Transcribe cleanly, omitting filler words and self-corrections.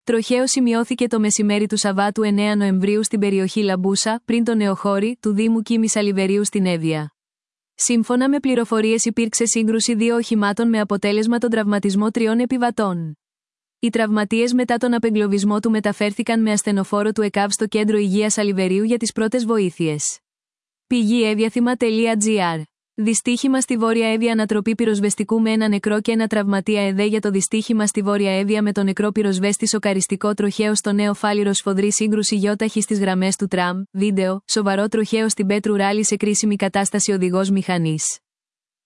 Τροχαίο σημειώθηκε το μεσημέρι του Σαββάτου 9 Νοεμβρίου στην περιοχή Λαμπούσα, πριν το Νεοχώρι, του Δήμου Κίμης Αλιβερίου στην Εύβοια. Σύμφωνα με πληροφορίες, υπήρξε σύγκρουση δύο οχημάτων με αποτέλεσμα τον τραυματισμό 3 επιβατών. Οι τραυματίες μετά τον απεγκλωβισμό του μεταφέρθηκαν με ασθενοφόρο του ΕΚΑΒ στο Κέντρο Υγείας Αλιβερίου για τις πρώτες βοήθειες. Πηγή evyathema.gr. Δυστύχημα στη Βόρεια Εύβοια. Ανατροπή πυροσβεστικού με ένα νεκρό και ένα τραυματία. ΕΔΕ για το δυστύχημα στη Βόρεια Εύβοια με τον νεκρό πυροσβέστη σοκαριστικό τροχαίο στο Νέο Φάληρο. Σφοδρή σύγκρουση γιόταχη στις γραμμές του τραμ. Βίντεο. Σοβαρό τροχαίο στην Πέτρου Ράλη σε κρίσιμη κατάσταση οδηγός μηχανής.